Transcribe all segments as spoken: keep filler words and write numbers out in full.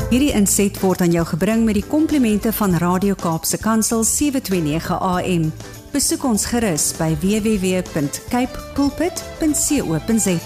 Hierdie inset word aan jou gebring met die komplimente van Radio Kaapse Kansel sewe twee nege A M. Besoek ons gerus by w w w punt cape pulpit punt co punt za.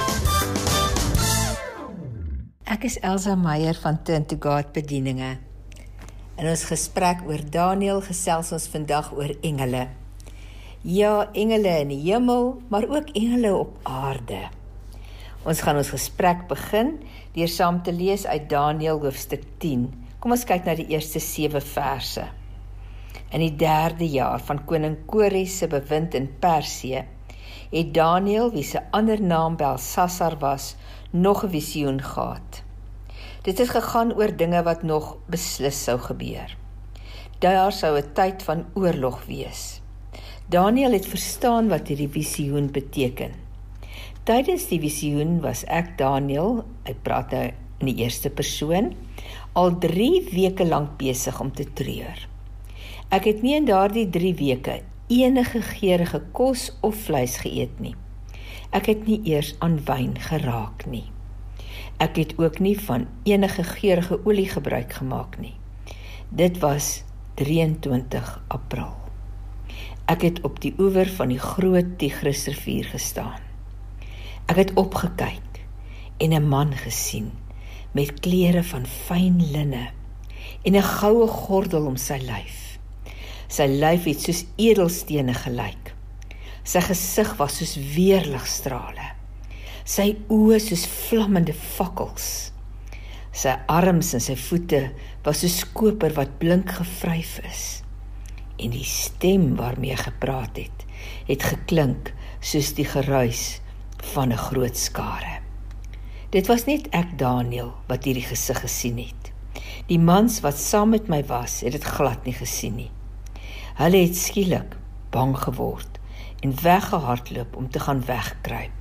Ek is Elsa Meyer van Turn to God Bedieninge. In ons gesprek oor Daniël gesels ons vandag oor engele. Ja, engele in die hemel, maar ook engele op aarde. Ons gaan ons gesprek begin deur saam te lees uit Daniël hoofstuk tien. Kom ons kyk na die eerste sewe verse. In die derde jaar van koning Kores se bewind in Persië, het Daniël, wie se ander naam Belsassar was, nog 'n visioen gehad. Dit het gegaan oor dinge wat nog beslis sou gebeur. Daar sou 'n tyd van oorlog wees. Daniël het verstaan wat hierdie visioen beteken. Tydens die visioen was ek, Daniël, ek praat nou in die eerste persoon, al drie weke lank besig om te treur. Ek het nie in daardie drie weke enige geurende kos of vleis geëet nie. Ek het nie eers aan wyn geraak nie. Ek het ook nie van enige geurende olie gebruik gemaak nie. Dit was drieëntwintig April. Ek het op die oewer van die groot Tigrisrivier gestaan. Ek het opgekyk en 'n man gesien met klere van fyn linne en 'n goue gordel om sy lyf. Sy lyf het soos edelstene gelyk. Sy gesig was soos weerligstrale. Sy oë soos vlammende fakkels. Sy arms en sy voete was soos koper wat blink gevryf is. En die stem waarmee hy gepraat het, het geklink soos die geruis van 'n groot skare. Dit was net ek, Daniël, wat hierdie gesig gesien het. Die mans wat saam met my was, het dit glad nie gesien nie. Hulle het skielik bang geword en weggehardloop om te gaan wegkruip.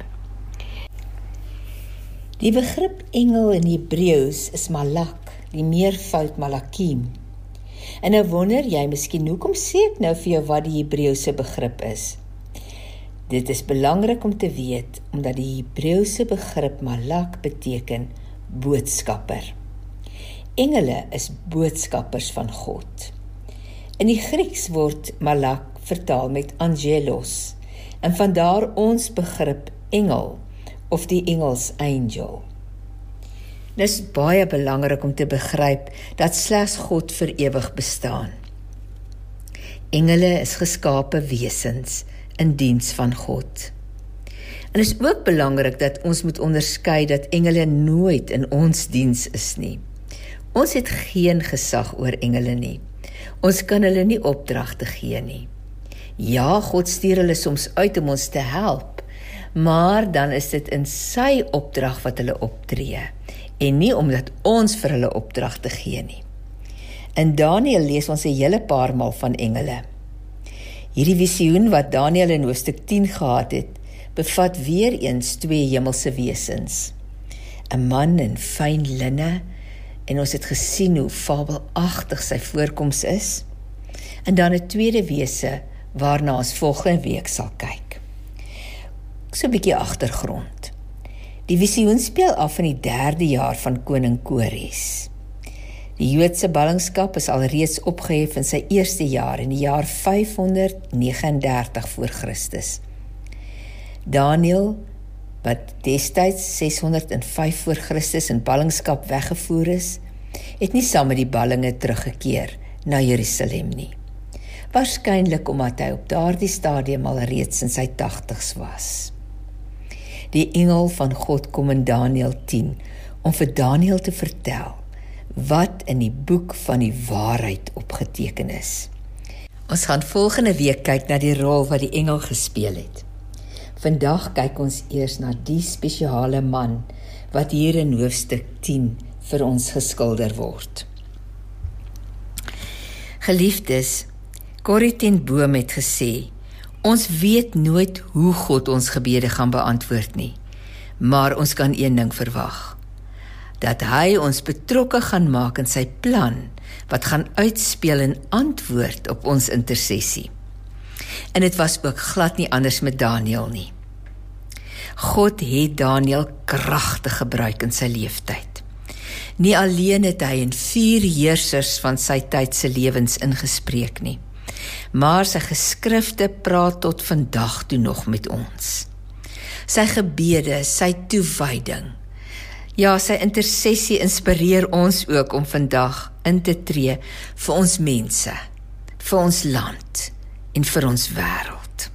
Die begrip engel in Hebreëus is malak, die meervoud malakim. En nou wonder jy miskien, hoekom sê ek nou vir jou wat die Hebreëse begrip is? Dit is belangrik om te weet, omdat die Hebreëse begrip malak beteken boodskapper. Engele is boodskappers van God. In die Grieks word malak vertaal met angelos, en vandaar ons begrip engel, of die Engels angel. Dit is baie belangrik om te begryp dat slegs God vir ewig bestaan. Engele is geskape wesens in diens van God. En is ook belangrik dat ons moet onderskei dat engele nooit in ons diens is nie. Ons het geen gesag oor engele nie. Ons kan hulle nie opdragte gee nie. Ja, God stuur hulle soms uit om ons te help, maar dan is dit in sy opdrag wat hulle optree, en nie omdat ons vir hulle opdragte gee nie. In Daniël lees ons 'n hele paar maal van engele. Hierdie visioen wat Daniël in hoofstuk tien gehad het, bevat weer eens twee hemelse wesens. 'n Man in fyn linne, en ons het gesien hoe fabelagtig sy voorkoms is, en dan 'n tweede wese waarna ons volgende week sal kyk. So 'n bietjie agtergrond. Die visioen speel af in die derde jaar van koning Kores. Die Joodse ballingskap is alreeds opgehef in sy eerste jaar, in die jaar vyfhonderdnegenendertig voor Christus. Daniël, wat destyds seshonderdvyf voor Christus in ballingskap weggevoer is, het nie saam met die ballinge teruggekeer na Jerusalem nie. Waarskynlik omdat hy op daardie stadium al reeds in sy tagtigs was. Die engel van God kom in Daniël tien om vir Daniël te vertel wat in die boek van die waarheid opgeteken is. Ons gaan volgende week kyk na die rol wat die engel gespeel het. Vandag kyk ons eers na die spesiale man wat hier in hoofstuk tien vir ons geskilder word. Geliefdes, Corrie ten Boom het gesê, ons weet nooit hoe God ons gebede gaan beantwoord nie, maar ons kan een ding verwag, dat hy ons betrokke gaan maak in sy plan, wat gaan uitspeel in antwoord op ons intersessie. En dit was ook glad nie anders met Daniël nie. God het Daniël kragtig gebruik in sy leeftyd. Nie alleen het hy in vier heersers van sy tyd se lewens ingespreek nie, maar sy geskrifte praat tot vandag toe nog met ons. Sy gebede, sy toewyding, ja, sy intersessie inspireer ons ook om vandag in te tree vir ons mense, vir ons land en vir ons wêreld.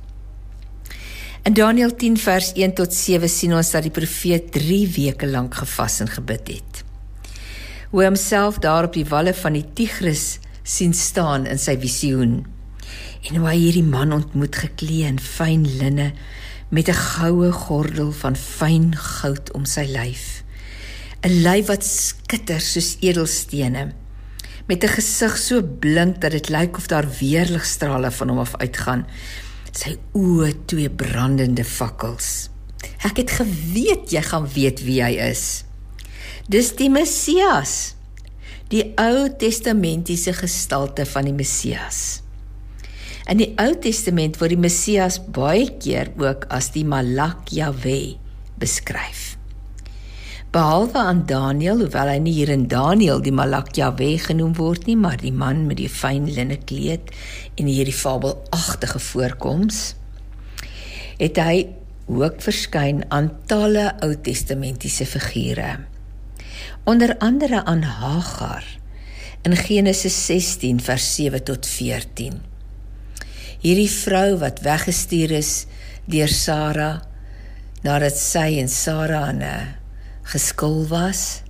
In Daniël tien vers een tot sewe sien ons dat die profeet drie weke lank gevas en gebid het. Hoe hy homself daar op die walle van die Tigris sien staan in sy visioen, en hoe hy hierdie man ontmoet geklee in fyn linne, met 'n goue gordel van fyn goud om sy lyf, 'n lyf wat skitter soos edelstene, met 'n gesig so blink dat dit lyk of daar weerligstrale van hom af uitgaan, sy oë twee brandende fakkels. Ek het geweet jy gaan weet wie hy is. Dis die Messias, die Ou Testamentiese gestalte van die Messias. In die Ou Testament word die Messias baie keer ook as die Malak Jahwe beskryf. Behalwe aan Daniël, hoewel hy nie hier in Daniël die Malak Jahwe genoem word nie, maar die man met die fyn linne kleed en hierdie fabelagtige voorkoms, het hy ook verskyn aan talle Ou Testamentiese figure. Onder andere aan Hagar in Genesis sestien vers sewe tot veertien. Hierdie vrou wat weggestuur is deur Sara, nadat sy en Sara aan 'n geskil was,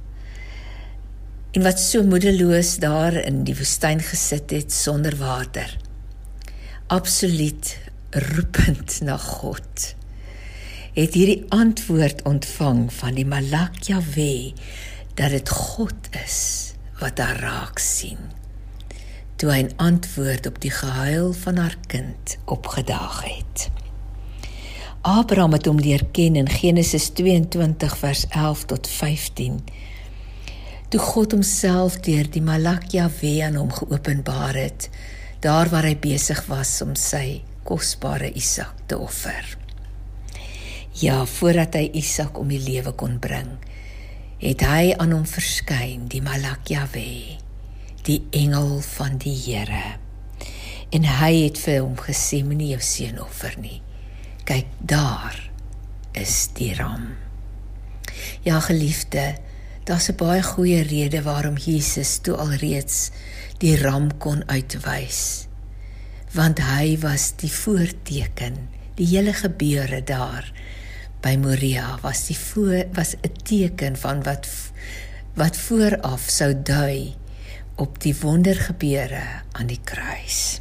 en wat so moedeloos daar in die woestyn gesit het sonder water, absoluut roepend na God, het hierdie antwoord ontvang van die Malak Jahwe, dat dit God is wat haar raak sien, toe hy 'n antwoord op die gehuil van haar kind opgedaag het. Abraham het hom leer ken in Genesis tweeëntwintig vers elf tot vyftien, toe God homself deur die Malak Jahwe aan hom geopenbaar het, daar waar hy besig was om sy kosbare Isak te offer. Ja, voordat hy Isak om die lewe kon bring, het hy aan hom verskyn, die Malak Jahwe, die engel van die Here. En hy het vir hom gesê, moenie jou seun offer nie. Kyk, daar is die ram. Ja, geliefde, daar's 'n baie goeie rede waarom Jesus toe alreeds die ram kon uitwys. Want hy was die voorteken, die hele gebeure daar by Moria was die voor, was 'n teken van wat wat vooraf sou dui op die wondergebeure aan die kruis.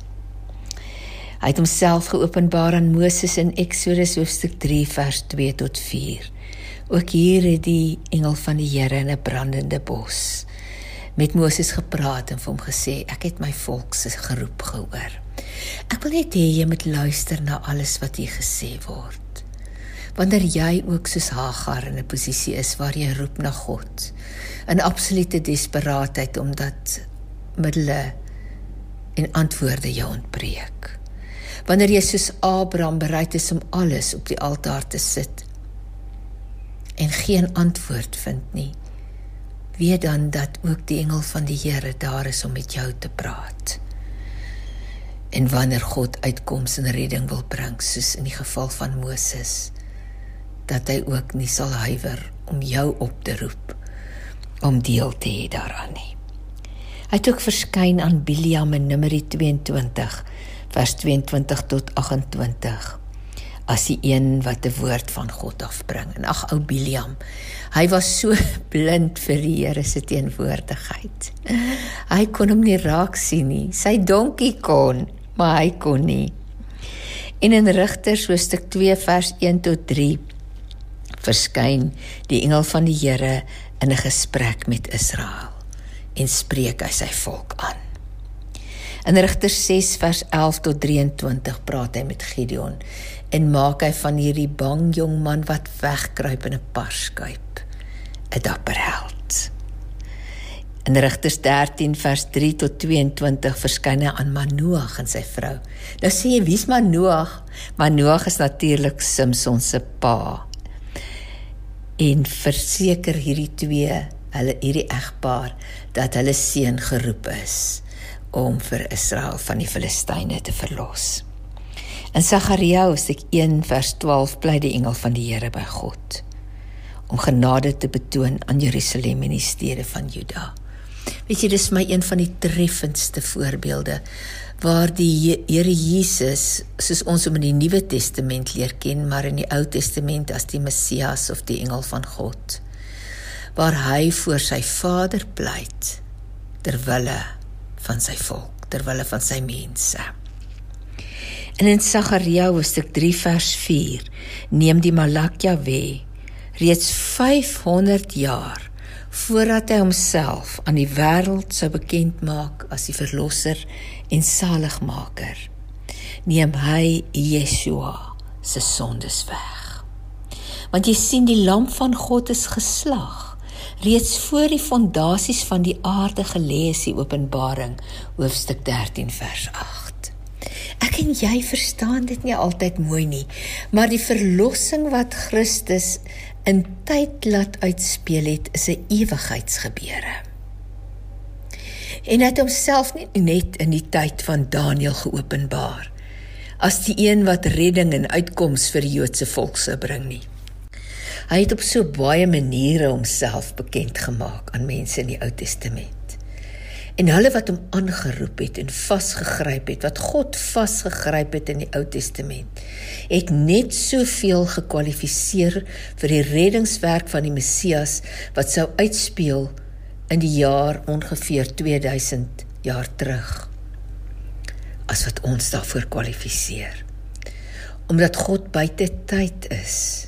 Hy het homself geopenbaar aan Moses in Exodus hoofstuk drie vers twee tot vier. Ook hier het die engel van die Here in 'n brandende bos met Moses gepraat en vir hom gesê, ek het my volk se geroep gehoor. Ek wil net hê jy moet luister na alles wat hier gesê word. Wanneer jy ook soos Hagar in 'n posisie is waar jy roep na God, in absolute desperaatheid omdat middele en antwoorde jou ontbreek. Wanneer jy soos Abraham bereid is om alles op die altaar te sit en geen antwoord vind nie, weet dan dat ook die engel van die Here daar is om met jou te praat. En wanneer God uitkoms en redding wil bring, soos in die geval van Moses, dat hy ook nie sal huiwer om jou op te roep, om deel te hê daaraan nie. Hy het ook verskyn aan Biliam in Numeri tweeëntwintig, vers tweeëntwintig tot agt-en-twintig, as die een wat 'n woord van God afbring. En ag, ou Biliam, hy was so blind vir die Here se teenwoordigheid. Hy kon hom nie raak sien nie, sy donkie kon, maar hy kon nie. En in Rigters hoofstuk twee vers een tot drie, verskyn die engel van die Here in 'n gesprek met Israel en spreek hy sy volk aan. In Rigters ses vers elf tot drieëntwintig praat hy met Gideon en maak hy van hierdie bang jong man wat wegkruip in 'n parskuip 'n dapper held. In Rigters dertien vers drie tot tweeëntwintig verskyn hy aan Manoag en sy vrou. Nou sê jy, wie's Manoag? Manoag is natuurlik Samson se pa. En verseker hierdie twee hulle hierdie egpaar, dat hulle seun geroep is om vir Israel van die Filistyne te verlos. In Sagaria hoofstuk een vers twaalf pleit die engel van die Here by God om genade te betoon aan Jerusalem en die stede van Juda. Weet jy, dis my een van die treffendste voorbeelde waar die Here Jesus, soos ons hom in die Nuwe Testament leer ken, maar in die Ou Testament as die Messias of die engel van God, waar hy voor sy Vader pleit terwille van sy volk, terwille van sy mense. En in Sagaria hoofstuk drie vers vier neem die Malak Jahwe reeds vyfhonderd jaar voordat hy homself aan die wêreld sou bekend maak as die verlosser en saligmaker, neem hy Yeshua se sondes weg. Want jy sien, die lam van God is geslag, reeds voor die fondasies van die aarde gelê is, die Openbaring, hoofstuk dertien vers agt. Ek en jy verstaan dit nie altyd mooi nie, maar die verlossing wat Christus in tyd laat uitspeel het, is 'n ewigheidsgebeure. En hy het homself nie net in die tyd van Daniël geopenbaar, as die een wat redding en uitkoms vir die Joodse volk sou bring nie. Hy het op so baie maniere homself bekend gemaak aan mense in die Ou Testament. En hulle wat hom aangeroep het en vasgegryp het, wat God vasgegryp het in die Ou Testament, het net soveel gekwalifiseer vir die reddingswerk van die Messias, wat sou uitspeel in die jaar ongeveer tweeduisend jaar terug, as wat ons daarvoor kwalifiseer. Omdat God buite tyd is,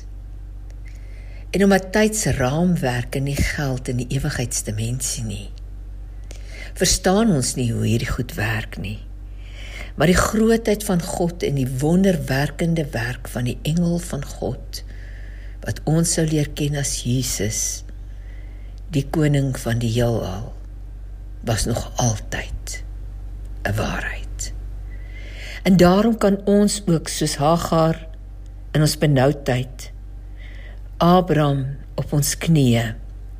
en omdat tyds raamwerke nie geld in die ewigheidsdimensie nie, verstaan ons nie hoe hierdie goed werk nie. Maar die grootheid van God en die wonderwerkende werk van die engel van God, wat ons sou leer ken as Jesus, die koning van die heelal, was nog altyd 'n waarheid. En daarom kan ons ook soos Hagar in ons benoudheid, Abraham op ons knieë,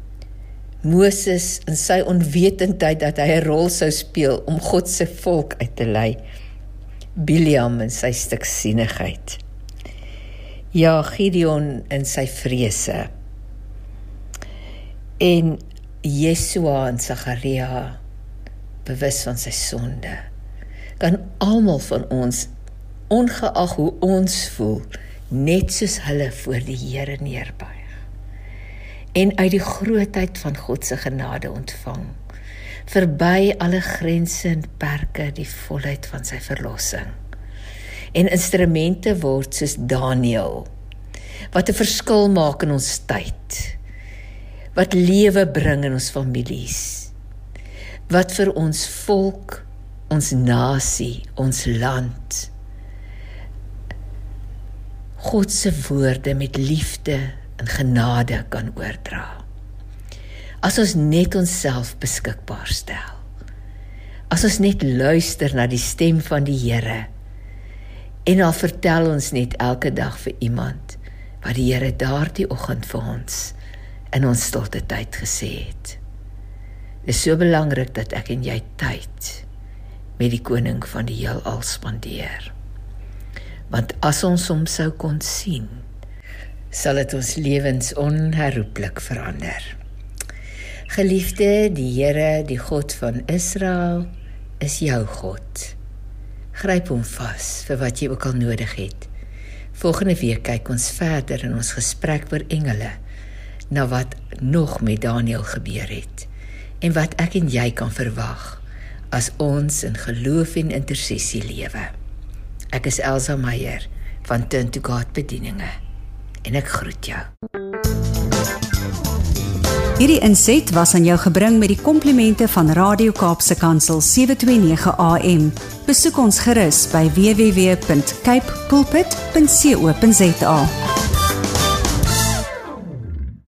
Moses in sy onwetendheid dat hy 'n rol sou speel om God se volk uit te lei, Biliam in sy stiksienigheid, ja, Gideon in sy vrese, en Yeshua en Sagaria bewus van sy sonde, kan almal van ons, ongeag hoe ons voel, net soos hulle voor die Here neerbuig, en uit die grootheid van God se genade ontvang, verby alle grense en perke die volheid van sy verlossing, en instrumente word soos Daniël, wat 'n verskil maak in ons tyd, wat lewe bring in ons families, wat vir ons volk, ons nasie, ons land, God se woorde met liefde en genade kan oordra. As ons net onsself beskikbaar stel, as ons net luister na die stem van die Here, en al vertel ons net elke dag vir iemand, wat die Here daardie oggend vir ons, in ons stilte tyd gesê het. Dit is so belangrik dat ek en jy tyd, met die koning van die heelal spandeer. Want as ons hom sou kon sien, sal dit ons lewens onherroepelik verander. Geliefde, die Here, die God van Israel, is jou God. Gryp hom vas vir wat jy ook al nodig het. Volgende week kyk ons verder in ons gesprek oor engele, na wat nog met Daniël gebeur het, en wat ek en jy kan verwag, as ons in geloof en intersessie lewe. Ek is Elsa Meyer, van Turn to God Bedieninge, en ek groet jou. Hierdie inset was aan jou gebring met die komplimente van Radio Kaapse Kansel sewe twee nege A M. Besoek ons gerus by w w w punt cape pulpit punt co punt za.